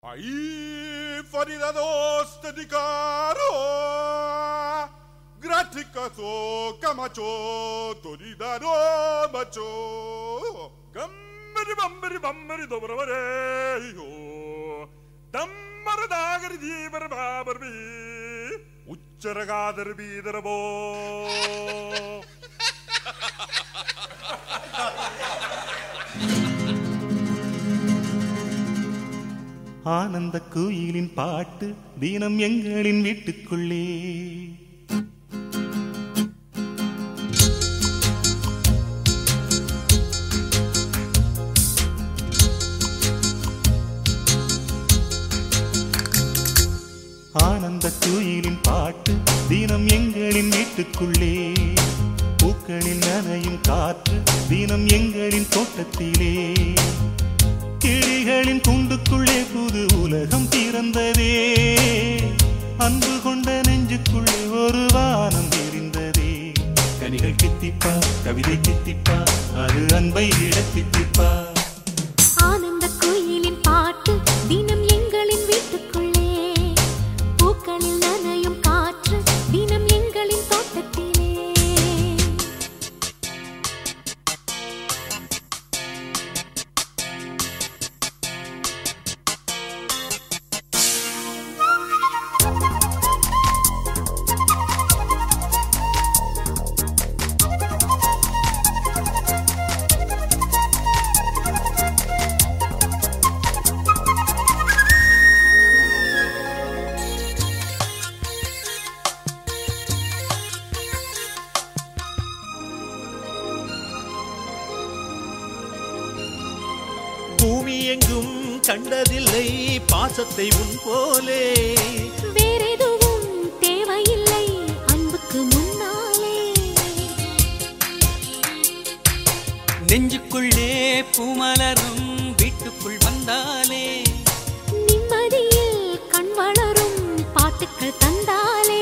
Ahí faridados dedicaro graticaso camacho toridaro macho gambari bambari dobravare dammardagari divar babarbi uccaragadar bidarbo ஆனந்த கோயிலின் பாட்டு தினம் எங்களின் வீட்டுக்குள்ளே ஆனந்த கோயிலின் பாட்டு தினம் எங்களின் வீட்டுக்குள்ளே பூக்களில் நனையும் காற்று தினம் எங்களின் தோட்டத்திலே கிளிகளின் கூண்டுக்குள்ளே புது உலகம் பிறந்ததே அன்பு கொண்ட நெஞ்சுக்குள்ளே ஒரு வானம் தெரிந்ததே கனிகள் கித்திப்பா கவிதை கித்திப்பா அது அன்பை விட கித்திப்பா ஆனந்த கோயிலின் பாட்டு தினம் எங்களின் வீட்டுக்குள்ளே பூக்களில் நனையும் காற்று தினம் எங்களின் தோட்டத்திலே பூமி எங்கும் கண்டதில்லை பாசத்தை உன் போலே வேறெதுவும் தேவையில்லை அன்புக்கு முன்னாலே நெஞ்சுக்குள்ளே பூமலரும் வீட்டுக்குள் வந்தாலே நிம்மதியில் கண் வளரும் பாட்டுக்கள் தந்தாலே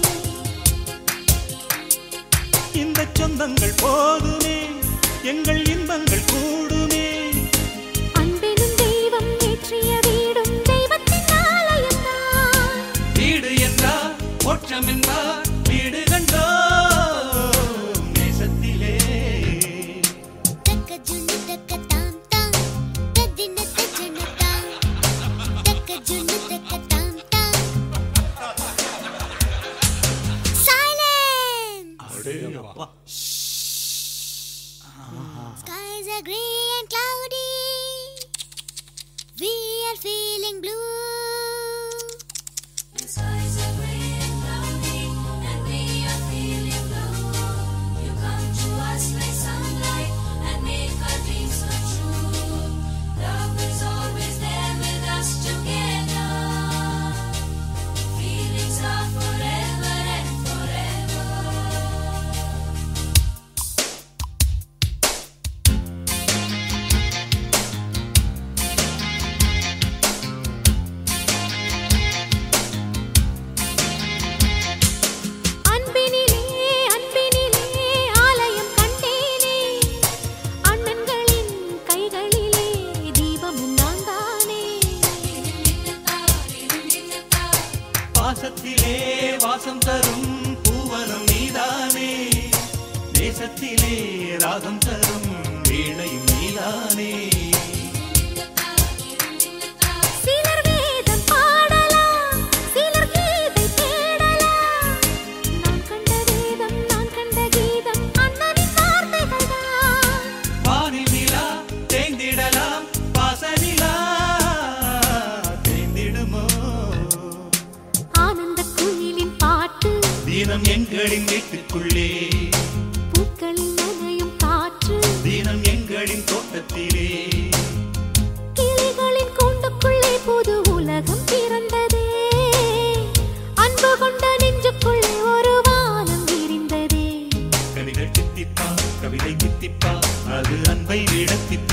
இந்த சொந்தங்கள் போதுமே எங்கள் இன்பங்கள் கூடுமே அன்பெனும் தெய்வம் ஏற்றிய வீடும் தெய்வத்தின் ஆலயம்தான் வீடு என்றார் மோட்சம் என்றார் வீடு கண்டோ நேசத்திலே தக்கஜுனு தக்கதாம் தாம் ததின தஜன தாம் தக்கஜுனு தக்கதாம் தாம் சைலன்ஸ் அடே அப்பா Skies are grey and cloudy. We are feeling blue. The skies are grey and cloudy, and we are feeling blue. You come to us like sunlight and make our dreams come true. Love is always there with us together. Feelings are forever and forever. அன்பினிலே அன்பினிலே ஆலயம் கண்டேனே அண்ணன்களின் கைகளிலே தீபமும் நான் தானே பாசத்திலே வாசம் தரும் பூவனம் நீதானே தேசத்திலே ராகம் தரும் வீணையும் நீதானே சிலர் வேதம் பாடலாம் சிலர் கீதை தேடலாம் நான் கண்ட வேதம் நான் கண்ட கீதம் அண்ணனின் வார்த்தைகள் தான் வானில் நிலா தேய்ந்திடலாம் பாசனிலா தேய்ந்திடுமோ ஆனந்த குயிலின் பாட்டு தினம் எங்களின் வீட்டுக்குள்ளே பூக்களில் நனையும் காற்று தினம் எங்களின் தோட்டத்திலே கிளிகளின் கூண்டுக்குள்ளே புது உலகம் பிறந்ததே அன்பு கொண்ட நெஞ்சுக்குள்ளே ஒரு வானம் விரிந்ததே கவிதை கித்திப்பா கவிதை கித்திப்பா அது அன்பை விட கித்திப்பா